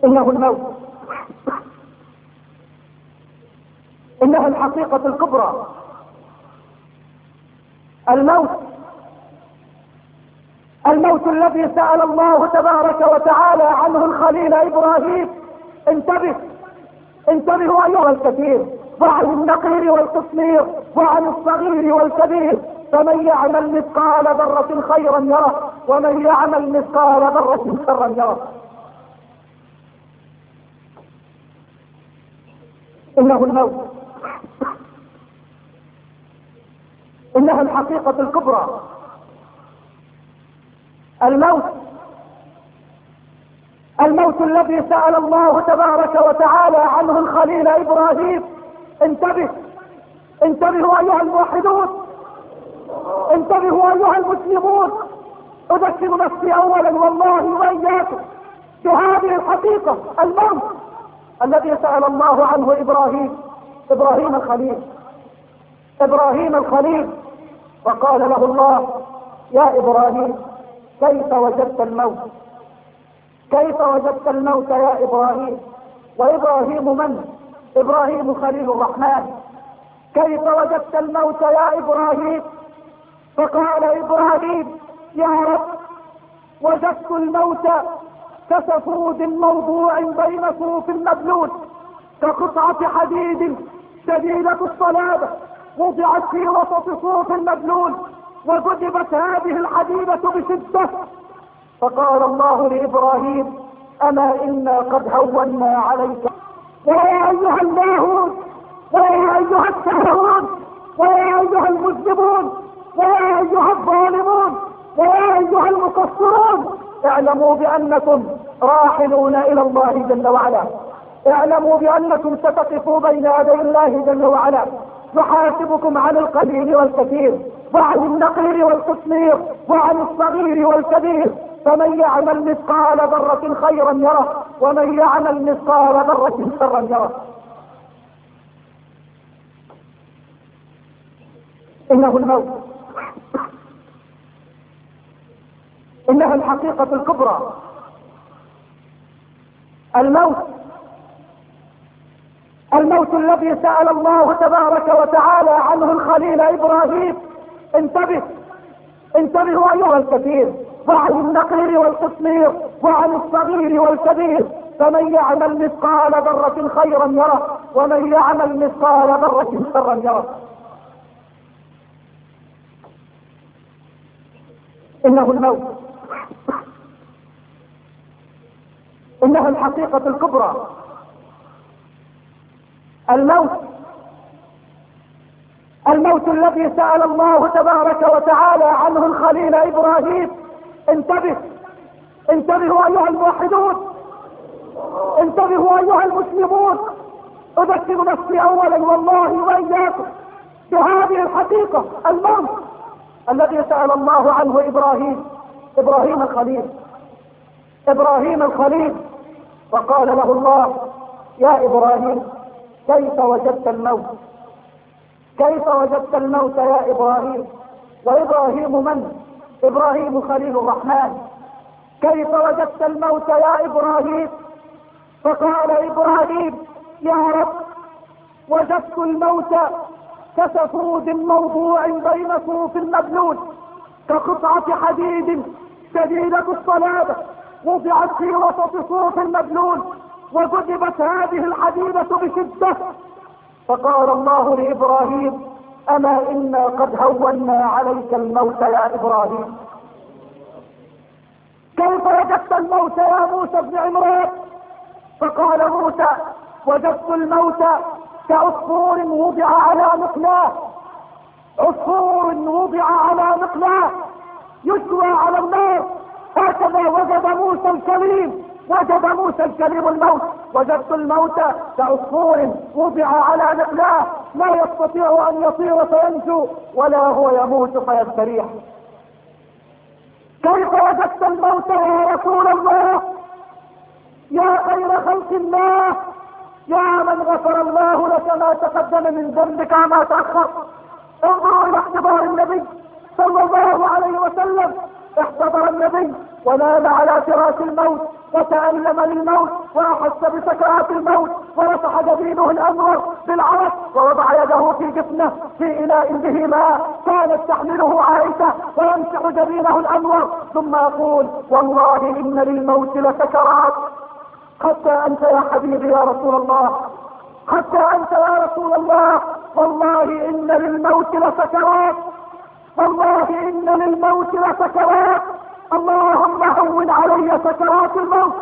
إنه الموت، إنها الحقيقة الكبرى. الموت الذي سأل الله تبارك وتعالى عنه الخليل إبراهيم. انتبهوا أيها الكثير، وعن النقير والقصير وعن الصغير والكبير. فمن يعمل مثقال ذرة خيرا يره، ومن يعمل مثقال ذرة شرا يره. إنه الموت، إنها الحقيقة الكبرى. الموت الذي سأل الله تبارك وتعالى عنه الخليل إبراهيم. انتبهوا أيها الموحدون، انتبهوا أيها المسلمون. أذكر نفسي أولا والله وإياكم بهذه الحقيقة. الموت الذي سأل الله عنه إبراهيم الخليل، وقال له الله: يا إبراهيم كيف وجدت الموت؟ كيف وجدت الموت يا إبراهيم؟ وإبراهيم من؟ إبراهيم خليل الرحمن. كيف وجدت الموت يا إبراهيم؟ فقال إبراهيم: يا رب وجدت الموت كسفود موضوع بين صوف مبلول، كقطعة حديد شديدة الصلابة وضعت في وسط صوف مبلول، وجذبت هذه الحديدة بشدة. فقال الله لإبراهيم: أما إنا قد هونا عليك. ويا أيها اللاهون، ويا أيها الساهون، ويا أيها المذنبون، ويا أيها الظالمون، ويا أيها المقصرون، اعلموا بأنكم راحلون إلى الله جل وعلا. اعلموا بأنكم ستقفوا بين يدي الله جل وعلا، يحاسبكم عن القليل والكثير، وعن النقير والقصير، وعن الصغير والكبير. فمن يعمل مثقال ذرة خيرا يره، ومن يعمل مثقال ذرة شرا يره. إنه الموت، إنها الحقيقة الكبرى. الموت الذي سأل الله تبارك وتعالى عنه الخليل إبراهيم. انتبهوا أيها الكثير، وعن النقير والقصير، وعن الصغير والكبير. فمن يعمل مثقال ذرة خيرا يره، ومن يعمل مثقال ذرة شرا يره. إنه الموت، إنها الحقيقة الكبرى. الموت الذي سأل الله تبارك وتعالى عنه الخليل إبراهيم. انتبهوا أيها الموحدون، انتبهوا أيها المسلمون. أذكر نفسي أولا والله وإياكم بهذه الحقيقة. الموت الذي سأل الله عنه إبراهيم الخليل، وقال له الله: يا إبراهيم كيف وجدت الموت؟ كيف وجدت الموت يا إبراهيم؟ وإبراهيم من؟ إبراهيم خليل الرحمن. كيف وجدت الموت يا إبراهيم؟ فقال إبراهيم: يا رب وجدت الموت كسفود موضوع بين صوف مبلول، كقطعة حديد شديدة الصلابة وضعت في وسط صوف مبلول، وجذبت هذه الحديدة بشدة. فقال الله لإبراهيم: أما إنا قد هونا عليك الموت يا إبراهيم. كيف وجدت الموت يا موسى بن عمران؟ فقال موسى: وجدت الموت كعصفور وضع على مقلاه، عصفور وضع على مقلاه يشوى على النار. هكذا وجد موسى الكليم الموت. وجدت الموت كعصفور وضع على مقلاه لا يستطيع أن يطير فينجو، ولا هو يموت فيستريح. كيف وجدت الموت يا رسول الله؟ يا خير خلق الله، يا من غفر الله لك ما تقدم من ذنبك وما تأخر. انظروا الى احتضار النبي صلى الله عليه وسلم. احتضر النبي ونام على فراش الموت، وتألم للموت وأحس بسكرات الموت، ومسح جبينه الأنور بالعرق، ووضع يده في جفنه في إناء به ماء كانت تحمله عائشة، ويمسح جبينه الأنور ثم يقول: والله إن للموت لسكرات. حتى أنت يا حبيبي يا رسول الله، حتى أنت يا رسول الله، والله إن للموت لسكرات، والله إن للموت لسكرات، اللهم هون علي سكرات الموت.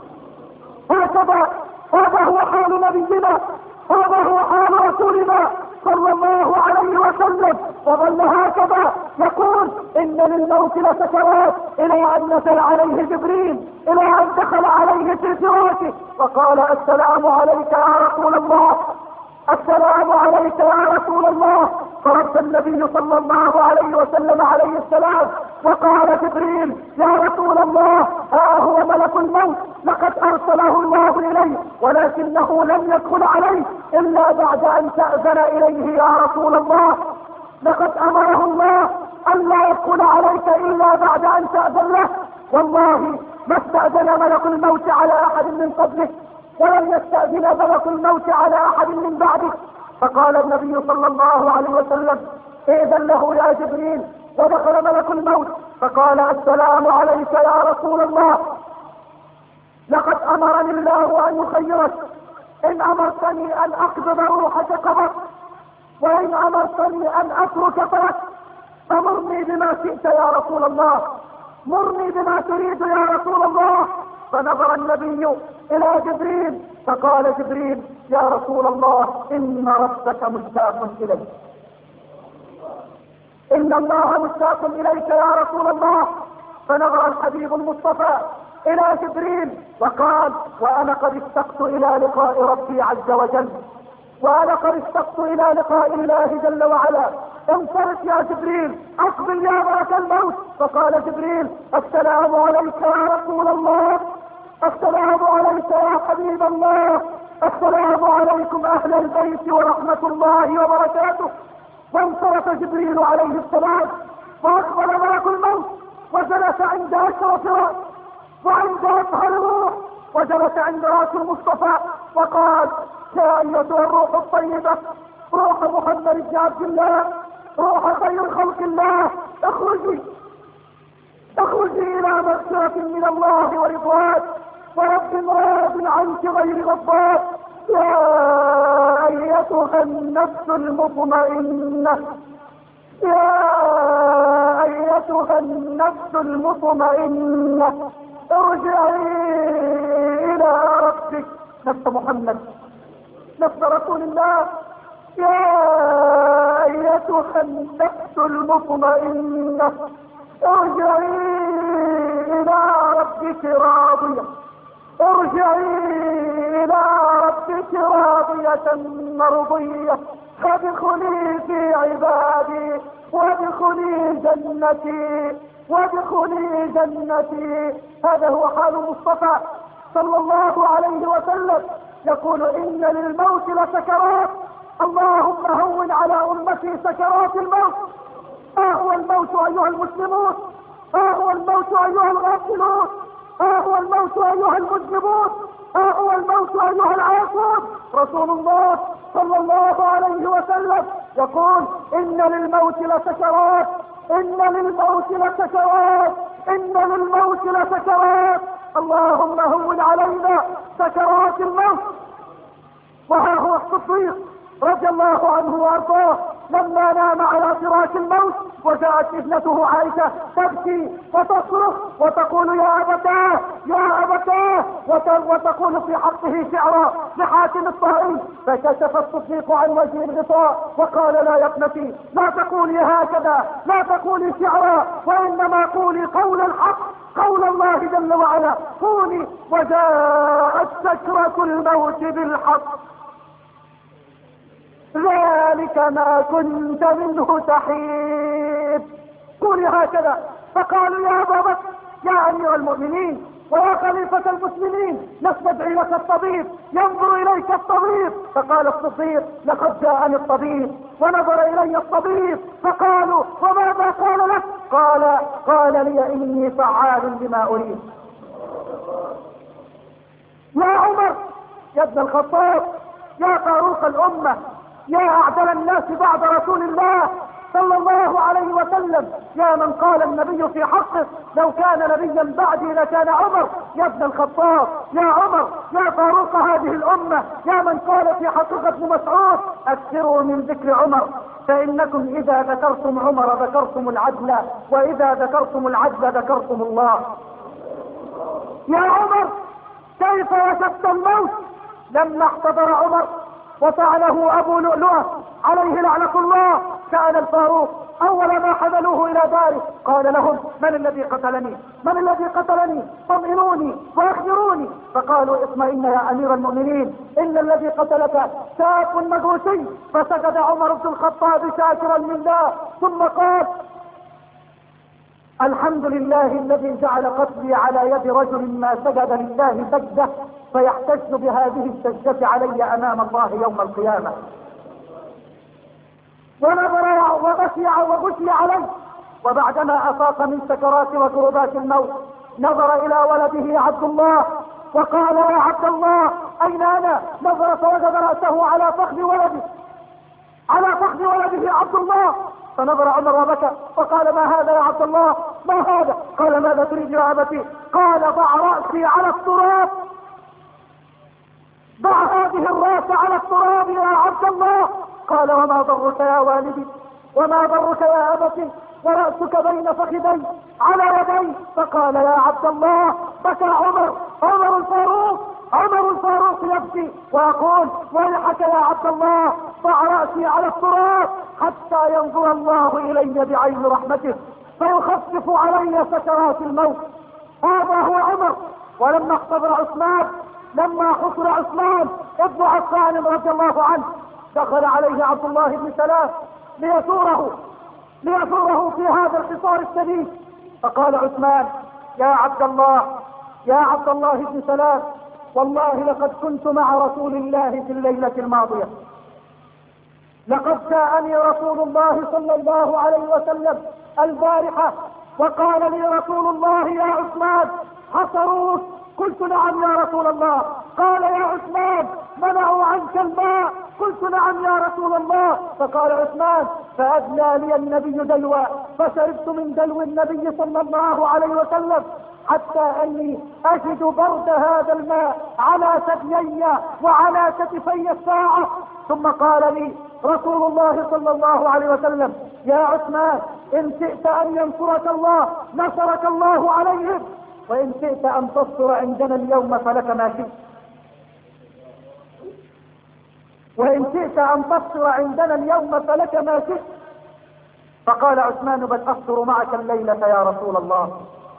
هذا هو حال نبينا، هذا هو حال رسولنا صلى الله عليه وسلم، وظل هكذا يقول: إن للموت لسكرات، إلى أن نزل عليه جبريل، إلى أن دخل عليه في فراشه وقال: السلام عليك يا رسول الله، السلام عليك يا رسول الله. فرد النبي صلى الله عليه وسلم عليه السلام، وقال جبريل: يا رسول الله، ها هو ملك الموت، لقد ارسله الله اليه، ولكنه لم يدخل عليه الا بعد ان تأذن اليه يا رسول الله. لقد امره الله ان لا يدخل عليك الا بعد ان تأذن له. والله ما استأذن ملك الموت على احد من قبله، ولم يستأذن ملك الموت على احد من بعده. فقال النبي صلى الله عليه وسلم: ائذن له يا جبريل. ودخل ملك الموت فقال: السلام عليك يا رسول الله، لقد امرني الله ان يخيرك، ان امرتني ان اقبض روحك قبضت، وان امرتني ان اترك تركت، فمرني بما شئت يا رسول الله، مرني بما تريد يا رسول الله. فنظر النبي الى جبريل فقال جبريل: يا رسول الله، ان ربك مشتاق اليك، ان الله مشتاق اليك يا رسول الله. فنظر الحبيب المصطفى الى جبريل وقال: وانا قد اشتقت الى لقاء ربي عز وجل، وانا قد اشتقت الى لقاء الله جل وعلا. انصرف يا جبريل، اقبل يا ملك الموت. فقال جبريل: السلام عليك يا رسول الله، السلام عليك يا حبيب الله، السلام عليكم اهل البيت ورحمة الله وبركاته. وانصرف جبريل عليه السلام، واقبل ملك الموت وجلس عند اشرف راس وعند اطهر الروح، وجلس عند راس المصطفى وقال: يا ايتها الروح الطيبة، روح محمد بن عبد الله، روح خير خلق الله، اخرجي الى مغفرة من الله ورضوان، ورب راض عنك غير غضبان. يا ايتها النفس المطمئنة، يا ايتها النفس المطمئنة، ارجعي الى ربك. نفس محمد، نفس رسول الله. يا ايتها النفس المطمئنة، ارجعي الى ربك راضية، ارجعي الى ربك راضية مرضية، فادخلي في عبادي وادخلي جنتي، وادخلي جنتي. هذا هو حال المصطفى صلى الله عليه وسلم، يقول: ان للموت لسكرات، اللهم هون على امتي سكرات الموت. ها هو الموت ايها المسلمون، ها هو الموت ايها الغافلون، ها هو الموت ايها المذنبون، ها هو الموت ايها العاصون. رسول الله صلى الله عليه وسلم يقول: ان للموت لسكرات، ان للموت لسكرات، ان للموت لسكرات، اللهم هون علينا سكرات الموت. وها هو الصديق رضي الله عنه وارضاه لما نام على فراش الموت، وجاءت ابنته عائشة تبكي وتصرخ وتقول: يا أبتاه، يا أبتاه، وتقول في حقه شعرا لحاتم الطائي. فكشف الصديق عن وجه الغطاء وقال: لا يا ابنتي، لا تقولي هكذا، لا تقولي شعرا، وإنما قولي قول الحق، قول الله جل وعلا، قولي: وجاءت سكرة الموت بالحق، ذلك ما كنت منه تحيد. قولي هكذا. فقالوا: يا ابا بكر، يا امير المؤمنين ويا خليفة المسلمين، نستدعي لك الطبيب، ينظر اليك الطبيب. فقال الصديق: لقد جاءني الطبيب ونظر الي الطبيب. فقالوا: وماذا قال لك؟ قال لي: اني فعال لما اريد. يا ابن الخطاب، يا فاروق الأمة، يا أعدل الناس بعد رسول الله صلى الله عليه وسلم، يا من قال النبي في حقه لو كان نبيا بعدي لكان عمر. يا ابن الخطاب، يا عمر، يا فاروق هذه الأمة، يا من قال في حقيقة ابن مسعود أكثروا من ذكر عمر فإنكم إذا ذكرتم عمر ذكرتم العدل، وإذا ذكرتم العدل ذكرتم الله. يا عمر، كيف وجدت الموت لما احتضر عمر وفعله أبو لؤلؤة عليه لعنة الله؟ سأل الفاروق أول ما حملوه إلى داره قال لهم من الذي قتلني؟ من الذي قتلني؟ طمئنوني وأخبروني. فقالوا اطمئن يا أمير المؤمنين، إن الذي قتلك شاب مجوسي. فسجد عمر بن الخطاب شاكرا لله ثم قال الحمد لله الذي جعل قتلي على يد رجل ما سجد لله سجدة فيحتج بهذه السجدة علي أمام الله يوم القيامة. ونظر وغشي عليه، وبعدما أفاق من سكرات وكربات الموت نظر إلى ولده عبد الله وقال يا عبد الله أين أنا؟ نظر فوجد رأسه على فخذ ولده، على فخذ ولده عبد الله. فنظر عمر وبكى وقال ما هذا يا عبد الله؟ ما هذا؟ قال ماذا تريد يا أبتي؟ قال ضع رأسي على التراب، ضع هذه الرأس على التراب يا عبد الله. قال وما ضرك يا والدي؟ وما ضرك يا أبتي؟ ورأسك بين فخذي على يدي. فقال يا عبد الله بكى عمر، عمر الفاروق، عمر الفاروق يبكي ويقول ويحك يا عبد الله ضع رأسي على التراب حتى ينظر الله إلي بعين رحمته فيخفف علي سكرات الموت. هذا هو عمر. ولما احتضر عثمان، لما حصر عثمان ابن عفان رضي الله عنه، دخل عليه عبد الله بن سلام ليزوره في هذا الحصار الشديد. فقال عثمان يا عبد الله بن سلام، والله لقد كنت مع رسول الله في الليلة الماضية، لقد جاءني رسول الله صلى الله عليه وسلم البارحة وقال لي رسول الله يا عثمان حصروك. قلت نعم يا رسول الله. قال يا عثمان منعوا عنك الماء. قلت نعم يا رسول الله. فقال عثمان فأدلى لي النبي دلوا فشربت من دلو النبي صلى الله عليه وسلم حتى أني أجد برد هذا الماء على ثديي وعلى كتفي الساعة. ثم قال لي رسول الله صلى الله عليه وسلم يا عثمان إن شئت أن ينصرك الله نصرك الله عليهم، وإن شئت أن تصبر عندنا اليوم فلك ما شئت، وإن شئت أن تصبر عندنا اليوم فلك ما شئت. فقال عثمان بل أصبر معك الليلة يا رسول الله،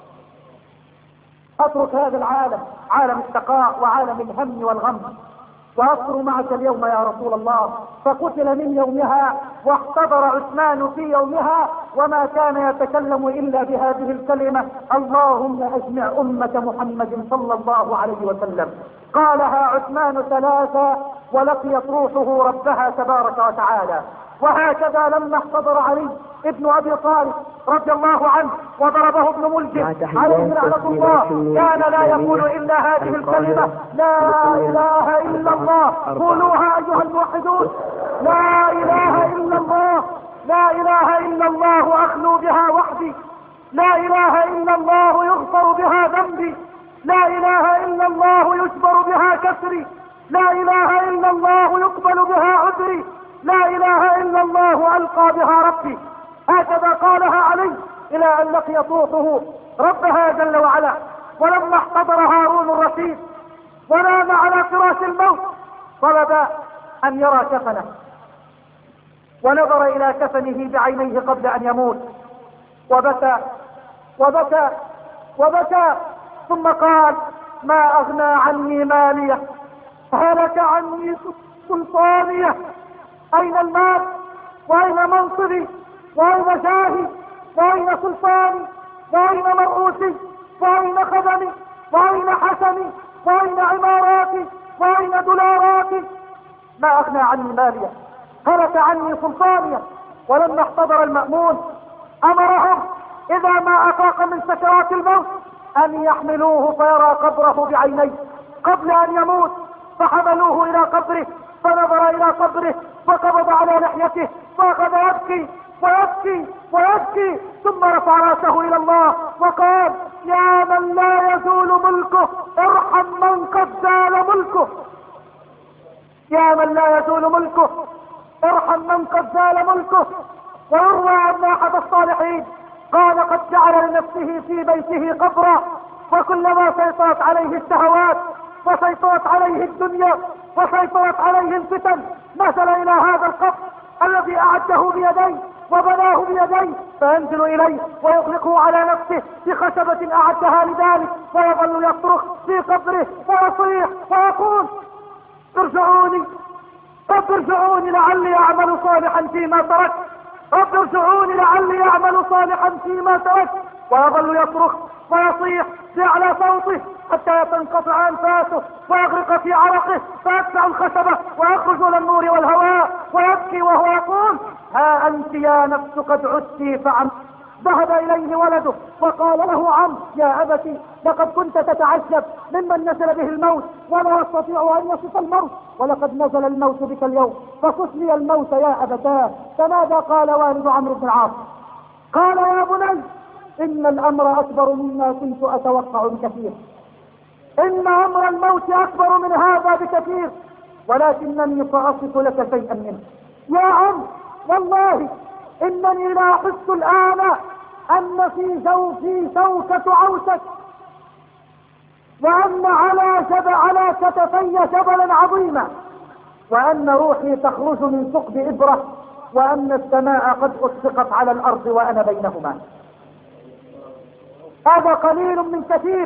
أترك هذا العالم، عالم الشقاء وعالم الهم والغم، وأصبر معك اليوم يا رسول الله. فقتل من يومها واحتضر عثمان في يومها وما كان يتكلم إلا بهذه الكلمة اللهم أجمع أمة محمد صلى الله عليه وسلم. قالها عثمان ثلاثا ولقيت روحه ربها تبارك وتعالى. وهكذا لما احتضر علي ابن أبي طالب رضي الله عنه وضربه ابن ملجم عليه لعنة الله كان لا يقول إلا هذه الكلمة لا إله إلا الله. قولوها أيها الموحدون، لا إله إلا الله، لا إله إلا الله أخلو بها وحدي، لا إله إلا الله يغفر بها ذنبي، لا إله إلا الله يجبر بها كسري، لا إله إلا الله يقبل بها عذري، لا إله إلا الله ألقى بها ربي. هكذا قالها علي إلى أن لقيت روحه ربها جل وعلا. ولما احتضر هارون الرشيد ونام على فراش الموت طلب أن يرى كفنه، ونظر إلى كفنه بعينيه قبل أن يموت وبكى وبكى وبكى ثم قال ما أغنى عني مالية، هلك عني سلطانية. أين المال وأين منصبي وأين جاهي وأين سلطاني وأين مرؤوسي وأين خدمي وأين حسني وأين عماراتي وأين دولاراتي؟ ما أغنى عني مالية، هلك عني سلطانية. ولما احتضر المأمون أمرهم إذا ما أفاق من سكرات الموت أن يحملوه فيرى قبره بعينيه قبل أن يموت. فحملوه الى قبره، فنظر الى قبره فقبض على لحيته فاخذ يبكي ويبكي ويبكي، ثم رفع راسه الى الله وقال: يا من لا يزول ملكه ارحم من قد زال ملكه، يا من لا يزول ملكه ارحم من قد زال ملكه. ويروى ان احد الصالحين قال: قد جعل لنفسه في بيته قبرا، وكلما سيطرت عليه الشهوات وسيطرت عليه الدنيا وسيطرت عليه الفتن نزل الى هذا القبر الذي اعده بيديه وبناه بيديه، فينزل اليه ويغلقه على نفسه بخشبة اعدها لذلك، ويظل يصرخ في قبره ويصيح ويقول: ارجعوني، رب ارجعوني لعلي اعمل صالحا فيما تركت، رب ارجعوني لعلي اعمل صالحا فيما تركت. ويظل يصرخ ويصيح باعلى صوته حتى تنقطع انفاسه ويغرق في عرقه، فيدفع الخشبة ويخرج الى النور والهواء ويبكي وهو يقول: ها انت يا نفس قد عدت فعم. ذهب اليه ولده وقال له: عم يا ابتي، لقد كنت تتعجب ممن نزل به الموت ولا يستطيع ان يصف الموت، ولقد نزل الموت بك اليوم، فصف لي الموت يا ابتاه. فماذا قال والد عمرو بن العاص؟ قال: يا بني، ان الامر اكبر مما كنت اتوقع بكثير، ان امر الموت اكبر من هذا بكثير، ولكنني ساصف لك شيئا منه. يا عم، والله انني لا احس الان ان في جوفي شوكة عوسك، وان على كتفي جبلا عظيما، وان روحي تخرج من ثقب ابرة، وان السماء قد اسقطت على الارض وانا بينهما. هذا قليل من كثير،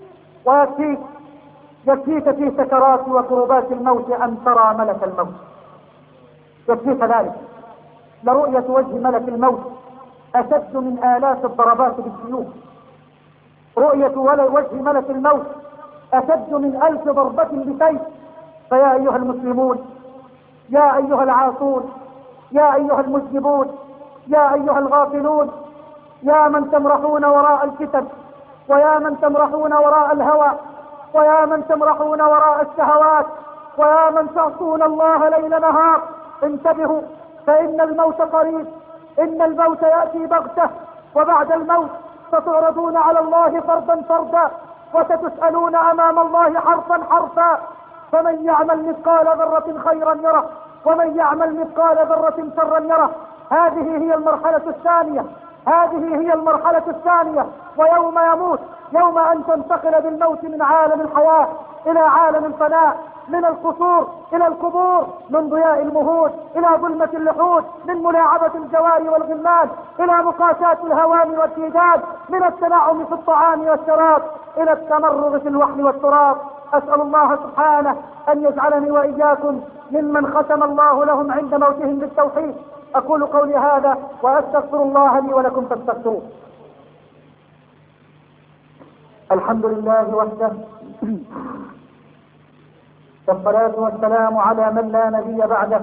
يكفيك في سكرات وكربات الموت ان ترى ملك الموت، يكفيك ذلك. لرؤية وجه ملك الموت اشد من الاف الضربات بالسيوف، رؤية وجه ملك الموت اشد من 1000 ضربة بسيف. فيا ايها المسلمون، يا ايها العاصون، يا ايها المذنبون، يا ايها الغافلون، يا من تمرحون وراء الفتن، ويا من تمرحون وراء الهوى، ويا من تمرحون وراء الشهوات، ويا من تعصون الله ليل نهار، انتبهوا، فإن الموت قريب، إن الموت يأتي بغتة، وبعد الموت ستعرضون على الله فردا فردا، وستسألون أمام الله حرفا حرفا. فمن يعمل مثقال ذرة خيرا يره، ومن يعمل مثقال ذرة شرا يره. هذه هي المرحلة الثانية، هذه هي المرحلة الثانية. ويوم يموت، يوم أن تنتقل بالموت من عالم الحياة إلى عالم الفناء، من القصور إلى القبور، من ضياء المهود إلى ظلمة اللحود، من ملاعبة الجواري والغلمان إلى مقاساة الهوام والتيجاد، من التنعم في الطعام والشراب إلى التمرغ في الوحل والتراب. أسأل الله سبحانه أن يجعلني وإياكم ممن ختم الله لهم عند موتهم بالتوحيد. أقول قولي هذا وأستغفر الله لي ولكم فاستغفروه. الحمد لله وحده، والصلاة والسلام على من لا نبي بعده،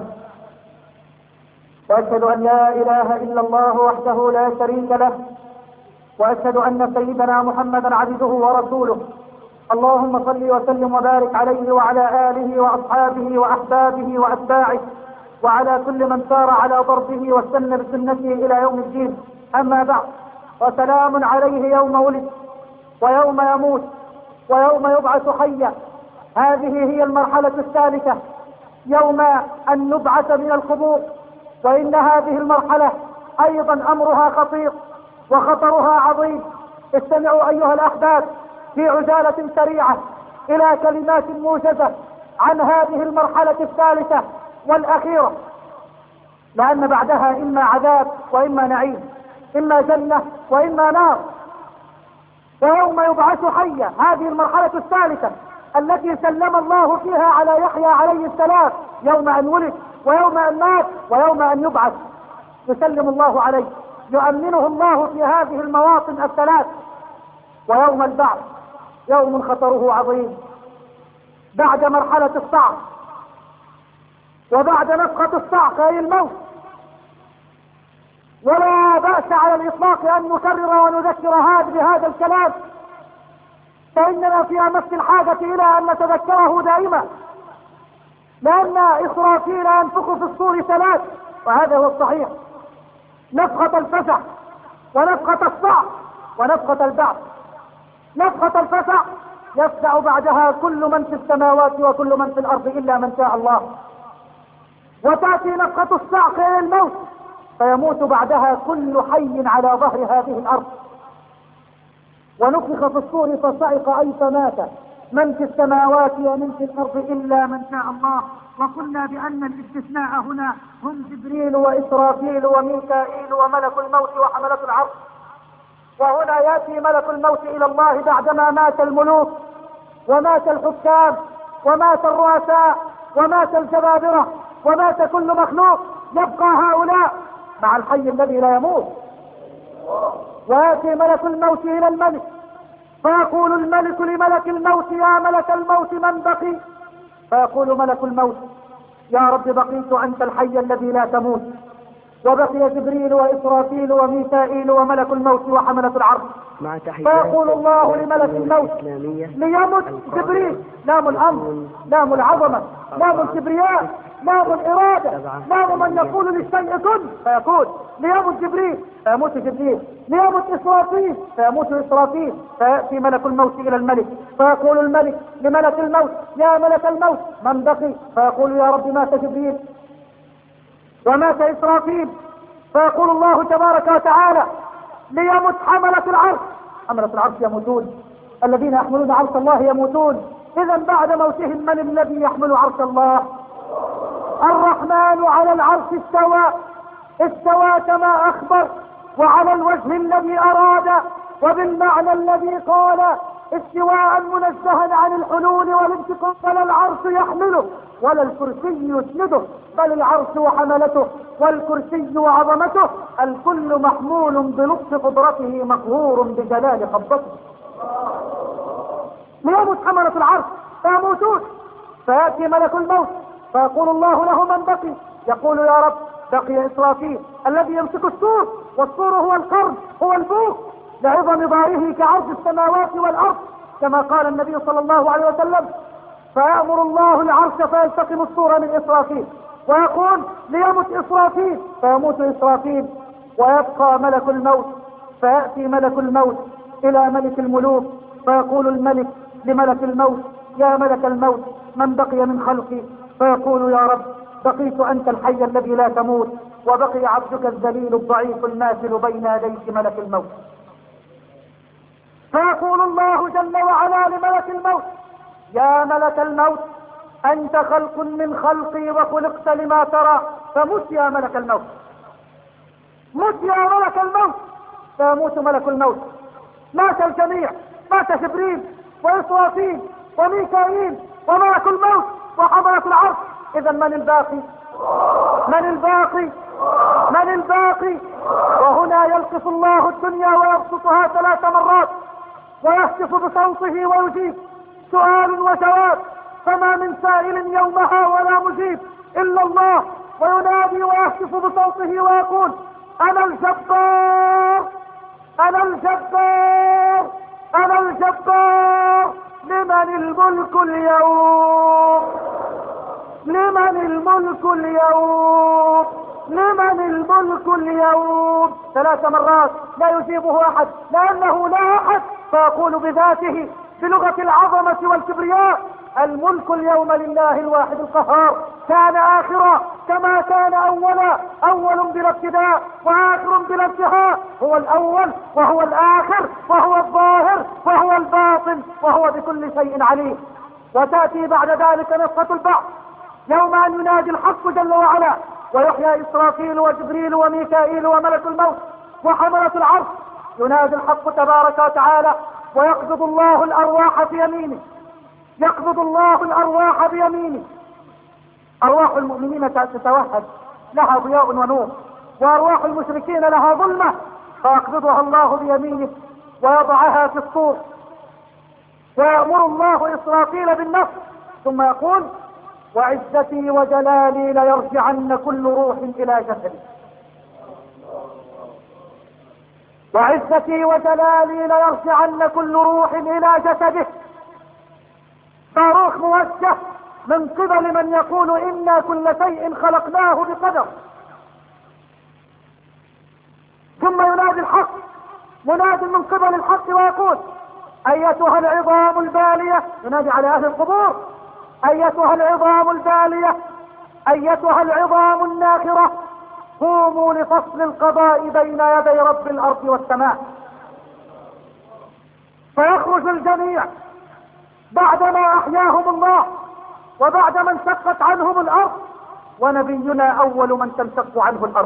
وأشهد أن لا إله إلا الله وحده لا شريك له، وأشهد أن سيدنا محمدا عبده ورسوله. اللهم صل وسلم وبارك عليه وعلى آله وأصحابه وأحبابه وأتباعه، وعلى كل من سار على ضربه واستنى بسنته إلى يوم الدين. أما بعد، وسلام عليه يوم ولد ويوم يموت ويوم يبعث حيا. هذه هي المرحلة الثالثة، يوم أن نبعث من القبور. وإن هذه المرحلة أيضا أمرها خطير وخطرها عظيم. استمعوا أيها الأحباب في عجالة سريعة إلى كلمات موجزة عن هذه المرحلة الثالثة والأخيرة، لأن بعدها إما عذاب وإما نعيم، إما جنة وإما نار. ويوم يبعث حيا، هذه المرحلة الثالثة التي سلم الله فيها على يحيى عليه السلام، يوم أن ولد ويوم أن مات ويوم أن يبعث، يسلم الله عليه، يؤمنه الله في هذه المواطن الثلاث. ويوم البعث يوم خطره عظيم، بعد مرحلة الصعق وبعد نفخة الصعق أي الموت. ولا بأس على الإطلاق أن نكرر ونذكر بهذا الكلام، فإننا في أمس الحاجة إلى أن نتذكره دائما. لأن إسرافيل ينفخ في الصور 3، وهذا هو الصحيح: نفخة الفزع، ونفخة الصعق، ونفخة البعث. نفخة الفزع يفزع بعدها كل من في السماوات وكل من في الأرض إلا من شاء الله. وتأتي نفخة الصعق إلى الموت، فيموت بعدها كل حي على ظهر هذه الأرض. ونفخ في الصور فصعق أي فمات من في السماوات ومن في الأرض إلا من شاء الله. وقلنا بأن الاستثناء هنا هم جبريل وإسرافيل وميكائيل وملك الموت وحملة العرش. وهنا يأتي ملك الموت إلى الله بعدما مات الملوك ومات الحكام ومات الرؤساء ومات الجبابرة ومات كل مخلوق، يبقى هؤلاء مع الحي الذي لا يموت. ويأتي ملك الموت إلى الملك، فيقول الملك لملك الموت: يا ملك الموت من بقي؟ فيقول ملك الموت: يا رب بقيت أنت الحي الذي لا تموت. وبقي جبريل وإسرافيل وميكائيل وملك الموت وحملة العرش. فيقول الله لملك الموت: ليمت جبريل. لام الأمر، لام العظمة، لام الكبرياء، لام الإرادة، لام من يقول للشيء كن فيكون. ليمت جبريل فيموت جبريل، ليمت إسرافيل فيموت إسرافيل. فيأتي ملك الموت إلى الملك، فيقول الملك لملك الموت: يا ملك الموت من بقي؟ فيقول: يا رب مات جبريل ومات إسرافيل. فيقول الله تبارك وتعالى: ليمت حملة العرش. حملة العرش يموتون، الذين يحملون عرش الله يموتون. إذا بعد موتهم من الذي يحمل عرش الله؟ الرحمن على العرش استوى، استوى كما أخبر، وعلى الوجه الذي أراد، وبالمعنى الذي قال، استواء منزها عن الحلول والانتقال. ولا العرش يحمله ولا الكرسي يسنده، بل العرش وحملته والكرسي وعظمته الكل محمول بلطف قدرته مقهور بجلال قبضته. ليموت حملة العرش فيموتون. فيأتي ملك الموت فيقول الله له: من بقي؟ يقول: يا رب بقي إسرافيل الذي يمسك السور، والسور هو القرن، هو البوق، لعظم ظاهره كعرض السماوات والأرض، كما قال النبي صلى الله عليه وسلم: فيأمر الله العرش فيلتقم السور من إسرافيل، ويقول: ليمت إسرافيل، فيموت إسرافيل. ويبقى ملك الموت. فيأتي ملك الموت إلى ملك الملوك، فيقول الملك لملك الموت: يا ملك الموت من بقي من خلقي؟ فيقول: يا رب بقيت أنت الحي الذي لا تموت، وبقي عبدك الذليل الضعيف الماثل بين يديك ملك الموت. فيقول الله جل وعلا لملك الموت: يا ملك الموت أنت خلق من خلقي وخلقت لما ترى، فمت يا ملك الموت، مت يا ملك الموت. فيموت ملك الموت. مات الجميع، مات جبريل وإسرافيل وميكائيل وملك الموت وحملة العرش. إذا من الباقي؟ من الباقي؟ من الباقي؟ وهنا يلقف الله الدنيا ويبسطها 3 مرات، ويهتف بصوته ويجيب سؤال وجواب، فما من سائل يومها ولا مجيب إلا الله. وينادي ويهتف بصوته ويقول: أنا الجبار، أنا الجبار، أنا الجبار، لمن الملك اليوم، لمن الملك اليوم، لمن الملك اليوم. 3 مرات لا يجيبه أحد، لأنه لا أحد. فيقول بذاته بلغة العظمة والكبرياء: الملك اليوم لله الواحد القهار، كان آخرا كما كان أولا، أول بلا ابتداء وآخر بلا انتهاء، هو الأول وهو الآخر وهو الظاهر وهو الباطن وهو بكل شيء عليم. وتأتي بعد ذلك نفخة البعث، يوم أن ينادي الحق جل وعلا، ويحيى إسرافيل وجبريل وميكائيل وملك الموت وحملة العرش. ينادي الحق تبارك وتعالى، ويقبض الله الأرواح بيمينه، يقبض الله الأرواح بيمينه. أرواح المؤمنين تتوهج، لها ضياء ونور، وأرواح المشركين لها ظلمة، فيقبضها الله بيمينه ويضعها في الصور. ويأمر الله إسرافيل بالنفخ، ثم يقول: وعزتي وجلالي ليرجعن كل روح إلى جسدي، وعزتي وجلالي ليرجعن كل روح إلى جسده. صاروخ موجه من قبل من يقول إنا كل شيء خلقناه بقدر. ثم ينادي الحق مناد من قبل الحق ويقول أيتها العظام البالية، ينادي على أهل القبور، أيتها العظام البالية أيتها العظام الناخرة قوموا لفصل القضاء بين يدي رب الأرض والسماء. فيخرج الجميع بعدما أحياهم الله وبعدما انشقت عنهم الأرض، ونبينا أول من تنشق عنه الأرض.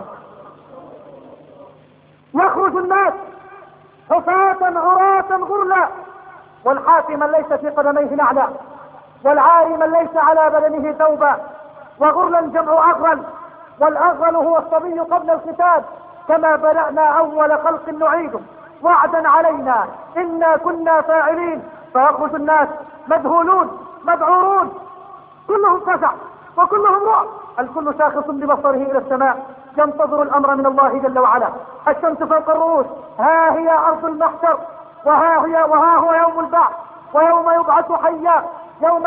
يخرج الناس حفاة عراة غرلا، والحافي من ليس في قدميه نعلا، والعاري من ليس على بدنه ثوبا، وغرلا جمع أغرل، والأغرل هو الصبي قبل الختان، كما بدأنا أول خلق نعيده وعدا علينا إنا كنا فاعلين. فيخرج الناس مذهولون مذعورون، كلهم فزع وكلهم رعب، الكل شاخص ببصره إلى السماء ينتظر الأمر من الله جل وعلا. الشمس فوق الرؤوس، ها هي أرض المحشر، وها هو يوم البعث، ويوم يبعث حيا، يوم